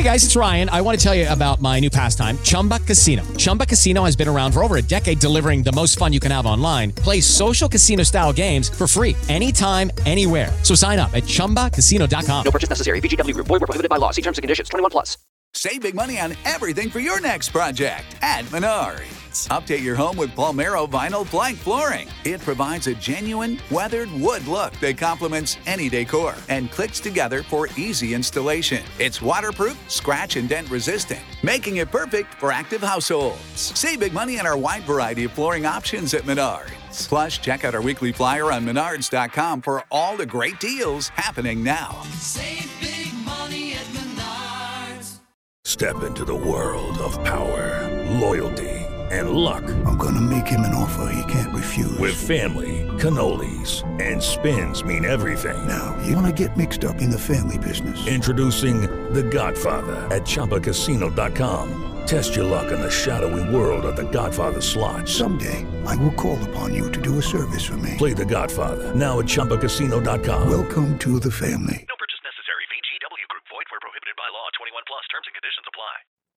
Hey guys, it's Ryan. I want to tell you about my new pastime, Chumba Casino. Chumba Casino has been around for over a decade, delivering the most fun you can have online. Play social casino style games for free anytime, anywhere. So sign up at ChumbaCasino.com. No purchase necessary. VGW Group. Void where prohibited by law. See terms and conditions. 21+. Save big money on everything for your next project at Menards. Update your home with Palmero Vinyl Plank Flooring. It provides a genuine, weathered wood look that complements any decor and clicks together for easy installation. It's waterproof, scratch and dent resistant, making it perfect for active households. Save big money on our wide variety of flooring options at Menards. Plus, check out our weekly flyer on Menards.com for all the great deals happening now. Save big money at Menards. Step into the world of power, loyalty, and luck. I'm gonna make him an offer he can't refuse. With family, cannolis, and spins mean everything. Now, you wanna get mixed up in the family business. Introducing The Godfather at ChumbaCasino.com. Test your luck in the shadowy world of The Godfather slot. Someday, I will call upon you to do a service for me. Play The Godfather now at ChumbaCasino.com. Welcome to the family. No purchase necessary. VGW Group. Void where prohibited by law. 21+. Terms and conditions apply.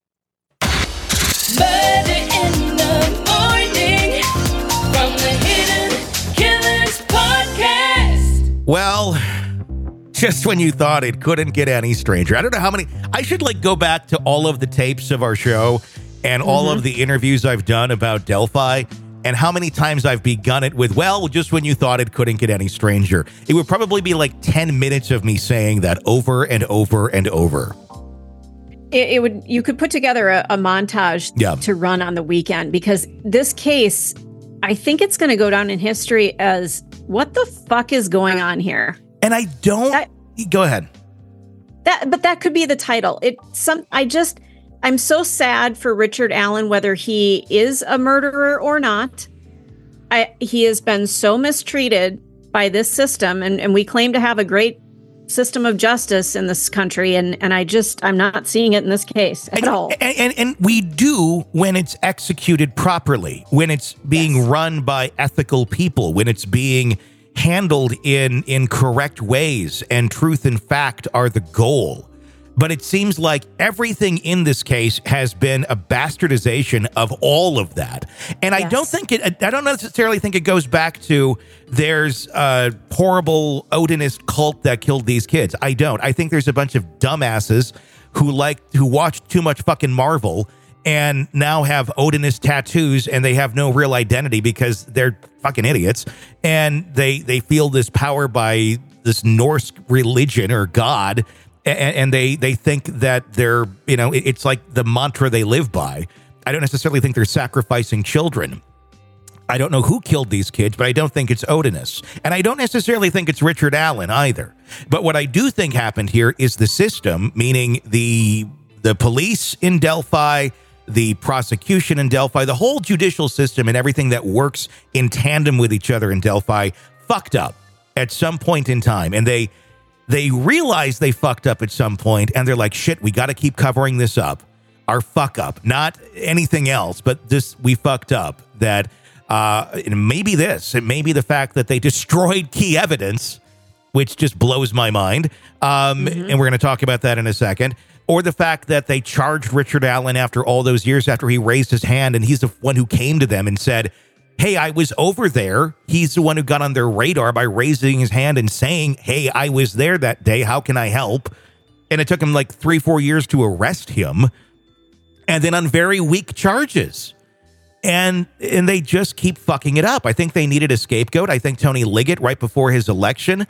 Murder in the morning from the Hidden Killers podcast. Well, just when you thought it couldn't get any stranger. I don't know how many. I should go back to all of the tapes of our show and all of the interviews I've done about Delphi and how many times I've begun it with, well, just when you thought it couldn't get any stranger. It would probably be 10 minutes of me saying that over and over and over. It would. You could put together a montage to run on the weekend, because this case, I think it's going to go down in history as what the fuck is going on here. And I don't. Go ahead. But that could be the title. I'm so sad for Richard Allen, whether he is a murderer or not. He has been so mistreated by this system, and we claim to have a great system of justice in this country, and I'm not seeing it in this case at all. And we do when it's executed properly, when it's being run by ethical people, when it's being handled in correct ways, and truth and fact are the goal. But it seems like everything in this case has been a bastardization of all of that. And I don't necessarily think it goes back to there's a horrible Odinist cult that killed these kids. I don't. I think there's a bunch of dumbasses who watched too much fucking Marvel and now have Odinist tattoos, and they have no real identity because they're fucking idiots. And they feel this power by this Norse religion or God. And they think that they're, it's like the mantra they live by. I don't necessarily think they're sacrificing children. I don't know who killed these kids, but I don't think it's Odinus. And I don't necessarily think it's Richard Allen either. But what I do think happened here is the system, meaning the police in Delphi, the prosecution in Delphi, the whole judicial system and everything that works in tandem with each other in Delphi fucked up at some point in time. And they realize they fucked up at some point, and they're like, shit, we got to keep covering this up. Our fuck up, not anything else, but this, we fucked up. That it may be this. It may be the fact that they destroyed key evidence, which just blows my mind. And we're going to talk about that in a second. Or the fact that they charged Richard Allen after all those years, after he raised his hand, and he's the one who came to them and said, hey, I was over there. He's the one who got on their radar by raising his hand and saying, hey, I was there that day. How can I help? And it took him 3-4 years to arrest him. And then on very weak charges. And they just keep fucking it up. I think they needed a scapegoat. I think Tony Liggett, right before his election,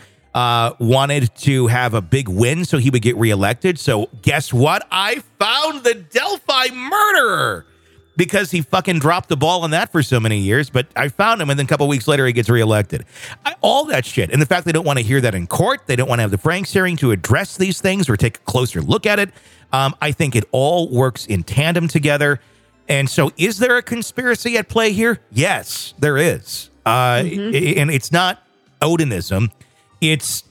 wanted to have a big win so he would get reelected. So guess what? I found the Delphi murderer. Because he fucking dropped the ball on that for so many years. But I found him, and then a couple weeks later, he gets reelected. All that shit. And the fact they don't want to hear that in court, they don't want to have the Franks hearing to address these things or take a closer look at it. I think it all works in tandem together. And so is there a conspiracy at play here? Yes, there is. And it's not Odinism. It's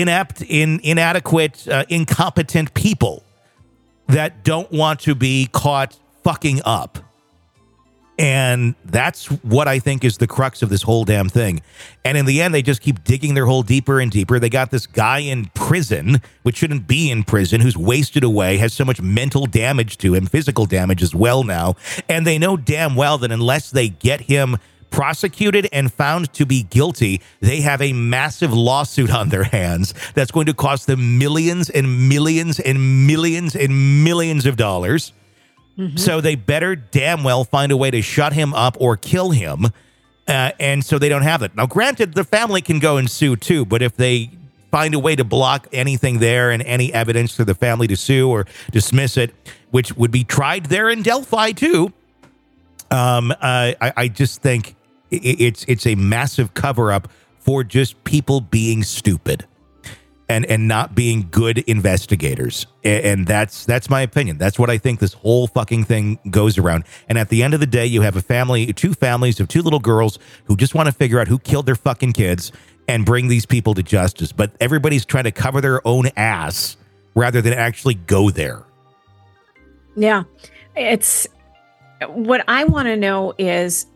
inadequate, incompetent people that don't want to be caught fucking up. And that's what I think is the crux of this whole damn thing. And in the end, they just keep digging their hole deeper and deeper. They got this guy in prison, which shouldn't be in prison, who's wasted away, has so much mental damage to him, physical damage as well now. And they know damn well that unless they get him prosecuted and found to be guilty, they have a massive lawsuit on their hands that's going to cost them millions and millions and millions and millions of dollars. So they better damn well find a way to shut him up or kill him. And so they don't have it. Now, granted, the family can go and sue too, but if they find a way to block anything there and any evidence for the family to sue or dismiss it, which would be tried there in Delphi too, I just think it's a massive cover-up for just people being stupid and not being good investigators. And that's my opinion. That's what I think this whole fucking thing goes around. And at the end of the day, you have two families of two little girls who just want to figure out who killed their fucking kids and bring these people to justice. But everybody's trying to cover their own ass rather than actually go there. Yeah. It's what I want to know is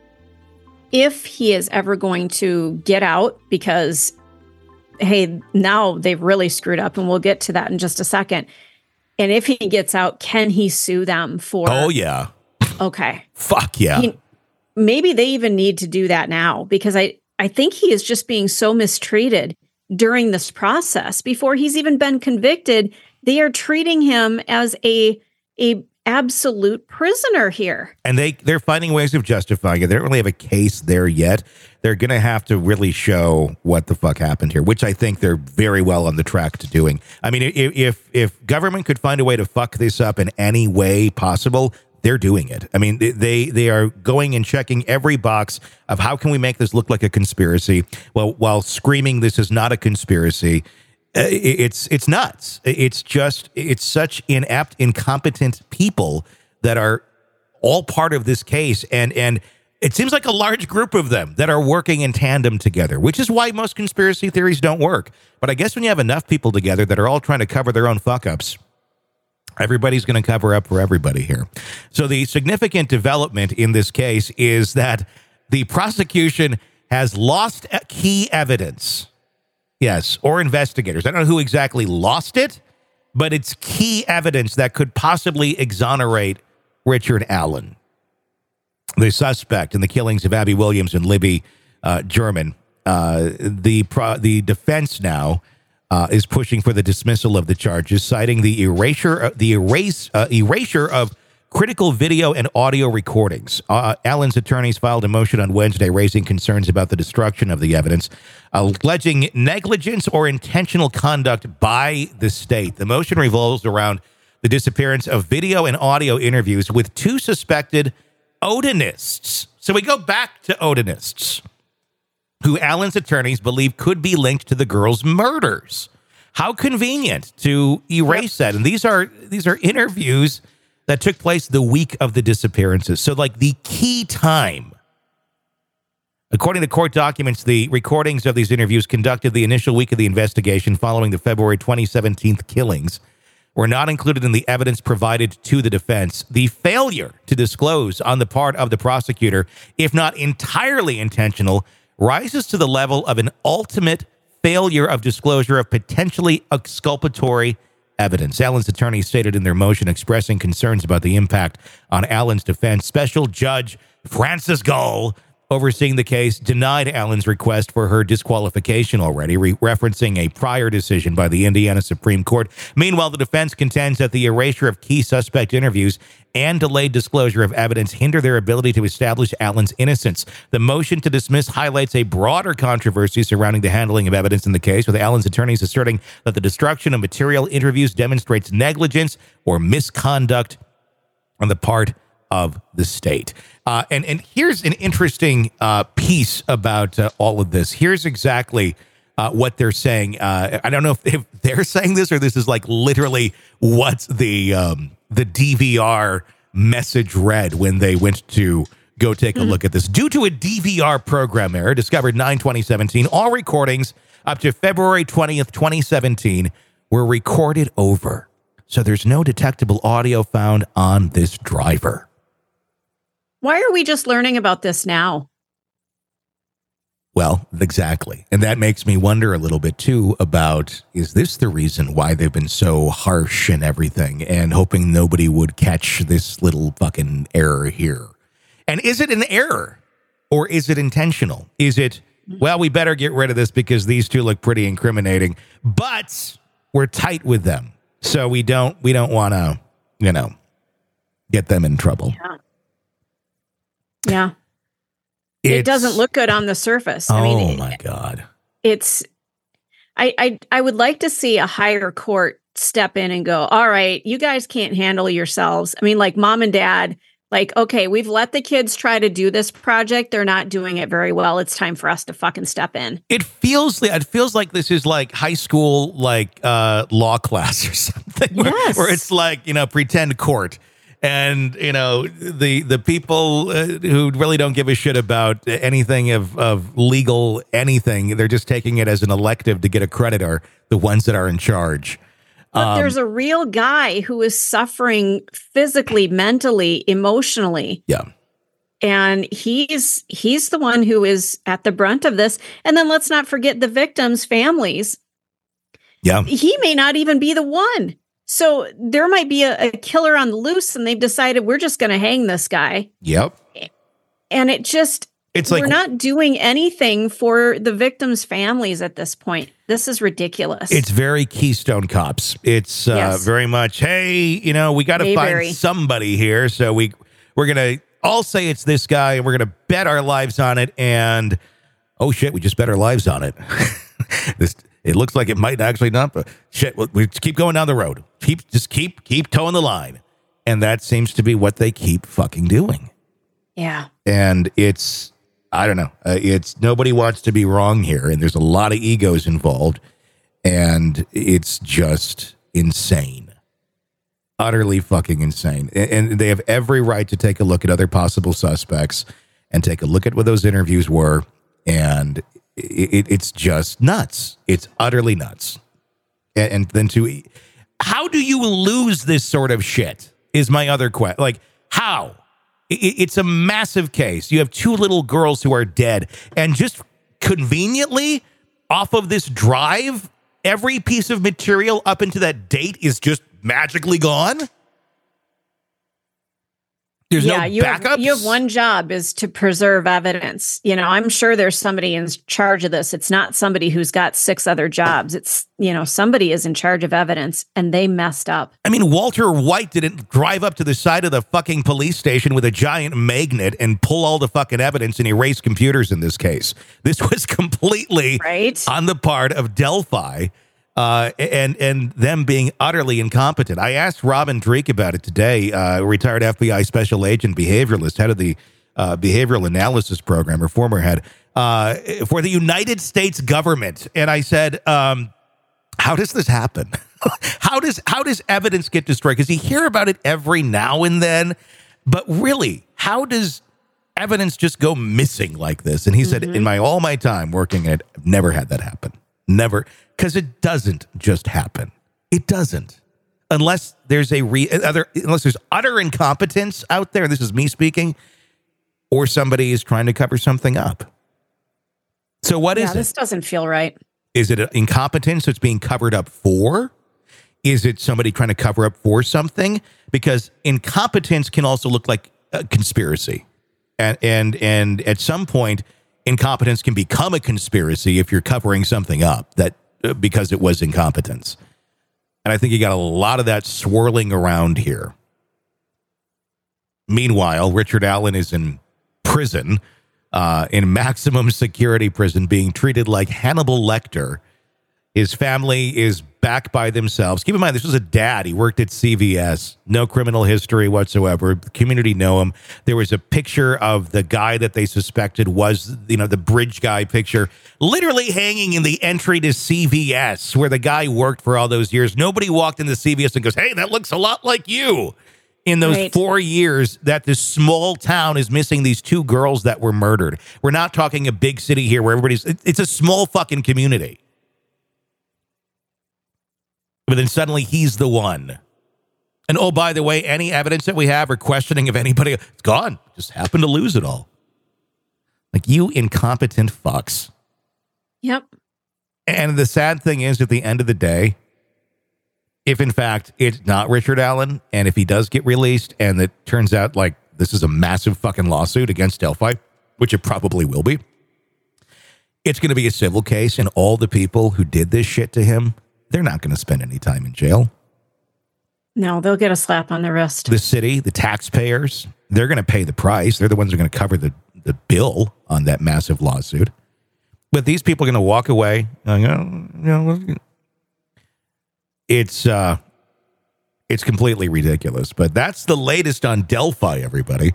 if he is ever going to get out, because hey, now they've really screwed up, and we'll get to that in just a second. And if he gets out, can he sue them for? Oh, yeah. Okay. Fuck yeah. Maybe they even need to do that now, because I think he is just being so mistreated during this process. Before he's even been convicted, they are treating him as a absolute prisoner here. And they're finding ways of justifying it. They don't really have a case there yet. They're going to have to really show what the fuck happened here, which I think they're very well on the track to doing. I mean, if government could find a way to fuck this up in any way possible, they're doing it. I mean, they are going and checking every box of how can we make this look like a conspiracy, while screaming this is not a conspiracy. It's nuts. It's such inept, incompetent people that are all part of this case. And it seems like a large group of them that are working in tandem together, which is why most conspiracy theories don't work. But I guess when you have enough people together that are all trying to cover their own fuck-ups, everybody's going to cover up for everybody here. So the significant development in this case is that the prosecution has lost key evidence. Yes, or investigators. I don't know who exactly lost it, but it's key evidence that could possibly exonerate Richard Allen, the suspect in the killings of Abby Williams and Libby German. The defense now is pushing for the dismissal of the charges, citing the erasure of critical video and audio recordings. Allen's attorneys filed a motion on Wednesday raising concerns about the destruction of the evidence, alleging negligence or intentional conduct by the state. The motion revolves around the disappearance of video and audio interviews with two suspected Odinists. So we go back to Odinists, who Allen's attorneys believe could be linked to the girls' murders. How convenient to erase that. And these are interviews that took place the week of the disappearances. So like the key time. According to court documents, the recordings of these interviews conducted the initial week of the investigation following the February 2017 killings were not included in the evidence provided to the defense. The failure to disclose on the part of the prosecutor, if not entirely intentional, rises to the level of an ultimate failure of disclosure of potentially exculpatory evidence. Allen's attorneys stated in their motion expressing concerns about the impact on Allen's defense. Special Judge Francis Gull, overseeing the case, denied Allen's request for her disqualification already, referencing a prior decision by the Indiana Supreme Court. Meanwhile, the defense contends that the erasure of key suspect interviews and delayed disclosure of evidence hinder their ability to establish Allen's innocence. The motion to dismiss highlights a broader controversy surrounding the handling of evidence in the case, with Allen's attorneys asserting that the destruction of material interviews demonstrates negligence or misconduct on the part of the state. And here's an interesting piece about all of this. Here's exactly what they're saying. I don't know if they're saying this or this is like literally what the DVR message read when they went to go take a look at this. Due to a DVR program error discovered 9/2017, all recordings up to February 20th, 2017 were recorded over. So there's no detectable audio found on this driver. Why are we just learning about this now? Well, exactly. And that makes me wonder a little bit, too, about, is this the reason why they've been so harsh and everything, and hoping nobody would catch this little fucking error here? And is it an error, or is it intentional? Is it, well, we better get rid of this because these two look pretty incriminating, but we're tight with them, so we don't want to, get them in trouble. Yeah. It doesn't look good on the surface. Oh my God. It's, I would like to see a higher court step in and go, all right, you guys can't handle yourselves. I mean, like mom and dad, like, okay, we've let the kids try to do this project. They're not doing it very well. It's time for us to fucking step in. It feels like this is like high school, like law class or something, Yes. where it's like, pretend court. And, the people who really don't give a shit about anything of legal anything, they're just taking it as an elective to get a credit, are the ones that are in charge. But there's a real guy who is suffering physically, mentally, emotionally. Yeah. And he's the one who is at the brunt of this. And then let's not forget the victims' families. Yeah. He may not even be the one. So there might be a killer on the loose, and they've decided we're just going to hang this guy. Yep. And it's like, we're not doing anything for the victims' families at this point. This is ridiculous. It's very Keystone Cops. It's Yes. very much, hey, we got to find somebody here. So we're going to all say it's this guy, and we're going to bet our lives on it. And, oh, shit, we just bet our lives on it. It looks like it might actually not, but shit, we just keep going down the road. Keep towing the line. And that seems to be what they keep fucking doing. Yeah. And it's, I don't know, it's nobody wants to be wrong here. And there's a lot of egos involved. And it's just insane. Utterly fucking insane. And they have every right to take a look at other possible suspects and take a look at what those interviews were. And it's just nuts. It's utterly nuts. And then how do you lose this sort of shit is my other question. Like, how? It's a massive case. You have two little girls who are dead. And just conveniently, off of this drive, every piece of material up into that date is just magically gone? There's no backups? You have one job, is to preserve evidence. I'm sure there's somebody in charge of this. It's not somebody who's got 6 other jobs. It's, somebody is in charge of evidence, and they messed up. I mean, Walter White didn't drive up to the side of the fucking police station with a giant magnet and pull all the fucking evidence and erase computers in this case. This was completely on the part of Delphi. And them being utterly incompetent. I asked Robin Dreek about it today, retired FBI special agent behavioralist, head of the behavioral analysis program, or former head, for the United States government. And I said, how does this happen? How does evidence get destroyed? Because you hear about it every now and then, but really, how does evidence just go missing like this? And he said, in all my time working it, I've never had that happen. Never. Because it doesn't just happen. It doesn't. Unless there's unless there's utter incompetence out there, this is me speaking, or somebody is trying to cover something up. So what is it? This doesn't feel right. Is it incompetence that's being covered up for? Is it somebody trying to cover up for something? Because incompetence can also look like a conspiracy. And at some point, incompetence can become a conspiracy if you're covering something up that because it was incompetence. And I think you got a lot of that swirling around here. Meanwhile, Richard Allen is in prison, in maximum security prison, being treated like Hannibal Lecter. His family is back by themselves. Keep in mind, this was a dad. He worked at CVS. No criminal history whatsoever. The community know him. There was a picture of the guy that they suspected was, the bridge guy picture, literally hanging in the entry to CVS, where the guy worked for all those years. Nobody walked into CVS and goes, hey, that looks a lot like you. In those 4 years that this small town is missing these 2 girls that were murdered. We're not talking a big city here where it's a small fucking community. But then suddenly he's the one. And oh, by the way, any evidence that we have or questioning of anybody, it's gone. Just happened to lose it all. Like, you incompetent fucks. Yep. And the sad thing is, at the end of the day, if in fact it's not Richard Allen, and if he does get released, and it turns out like this is a massive fucking lawsuit against Delphi, which it probably will be, it's going to be a civil case, and all the people who did this shit to him, they're not going to spend any time in jail. No, they'll get a slap on the wrist. The city, the taxpayers, they're going to pay the price. They're the ones who are going to cover the bill on that massive lawsuit. But these people are going to walk away. It's completely ridiculous. But that's the latest on Delphi, everybody.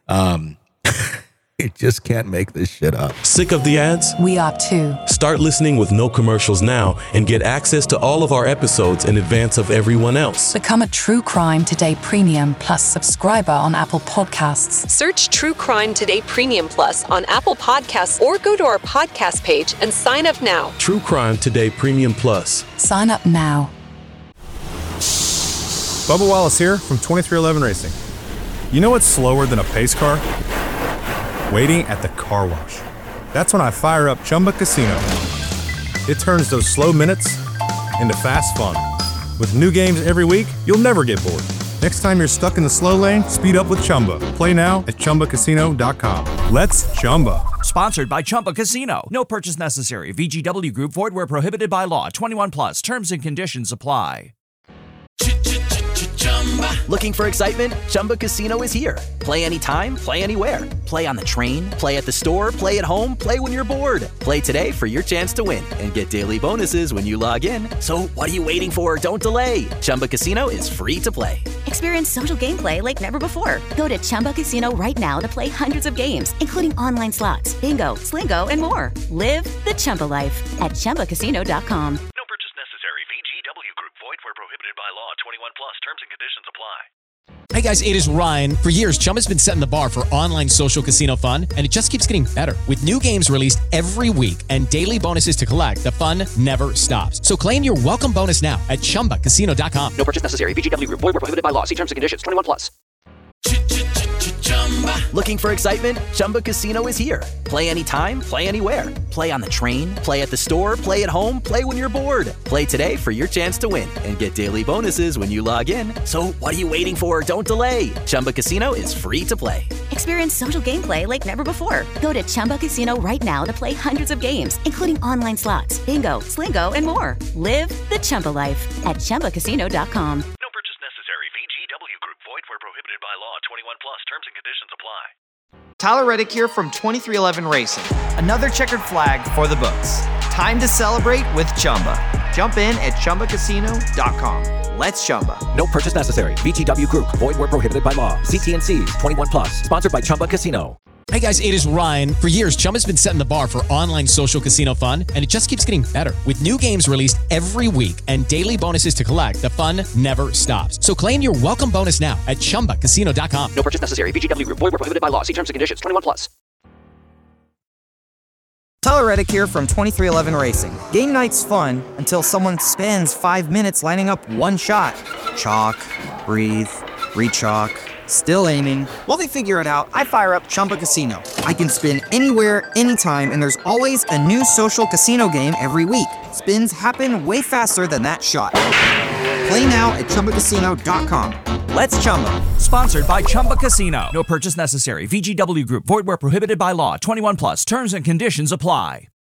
It just can't make this shit up. Sick of the ads? We are too. Start listening with no commercials now and get access to all of our episodes in advance of everyone else. Become a True Crime Today Premium Plus subscriber on Apple Podcasts. Search True Crime Today Premium Plus on Apple Podcasts or go to our podcast page and sign up now. True Crime Today Premium Plus. Sign up now. Bubba Wallace here from 2311 Racing. You know what's slower than a pace car? Waiting at the car wash. That's when I fire up Chumba Casino. It turns those slow minutes into fast fun. With new games every week, you'll never get bored. Next time you're stuck in the slow lane, speed up with Chumba. Play now at ChumbaCasino.com. Let's Chumba. Sponsored by Chumba Casino. No purchase necessary. VGW Group. Void where prohibited by law. 21 plus. Terms and conditions apply. Looking for excitement? Chumba Casino is here. Play anytime, play anywhere. Play on the train, play at the store, play at home, play when you're bored. Play today for your chance to win and get daily bonuses when you log in. So what are you waiting for? Don't delay. Chumba Casino is free to play. Experience social gameplay like never before. Go to Chumba Casino right now to play hundreds of games, including online slots, bingo, Slingo, and more. Live the Chumba life at ChumbaCasino.com. No purchase necessary. VGW Group. Void where prohibited by law. 21 plus. Terms and conditions apply. Hey guys, it is Ryan. For years, Chumba's been setting the bar for online social casino fun, and it just keeps getting better. With new games released every week and daily bonuses to collect, the fun never stops. So claim your welcome bonus now at ChumbaCasino.com. No purchase necessary. VGW Group. Void where prohibited by law. See terms and conditions. 21 plus. Looking for excitement? Chumba Casino is here. Play anytime, play anywhere. Play on the train, play at the store, play at home, play when you're bored. Play today for your chance to win and get daily bonuses when you log in. So what are you waiting for? Don't delay. Chumba Casino is free to play. Experience social gameplay like never before. Go to Chumba Casino right now to play hundreds of games, including online slots, bingo, Slingo, and more. Live the Chumba life at ChumbaCasino.com. No purchase necessary. VGW Group. Void where prohibited by law. 21 plus. Terms and conditions apply. Tyler Reddick here from 2311 Racing. Another checkered flag for the books. Time to celebrate with Chumba. Jump in at ChumbaCasino.com. Let's Chumba. No purchase necessary. VGW Group. Void where prohibited by law. See T&Cs. 21 plus. Sponsored by Chumba Casino. Hey guys, it is Ryan. For years, Chumba's been setting the bar for online social casino fun, and it just keeps getting better. With new games released every week and daily bonuses to collect, the fun never stops. So claim your welcome bonus now at ChumbaCasino.com. No purchase necessary. VGW Group. Void where prohibited by law. See terms and conditions. 21 plus. Tyler Reddick here from 2311 Racing. Game night's fun until someone spends 5 minutes lining up one shot. Chalk, breathe, re-chalk, still aiming. While they figure it out, I fire up Chumba Casino. I can spin anywhere, anytime, and there's always a new social casino game every week. Spins happen way faster than that shot. Play now at ChumbaCasino.com. Let's Chumba. Sponsored by Chumba Casino. No purchase necessary. VGW Group. Void where prohibited by law. 21 plus. Terms and conditions apply.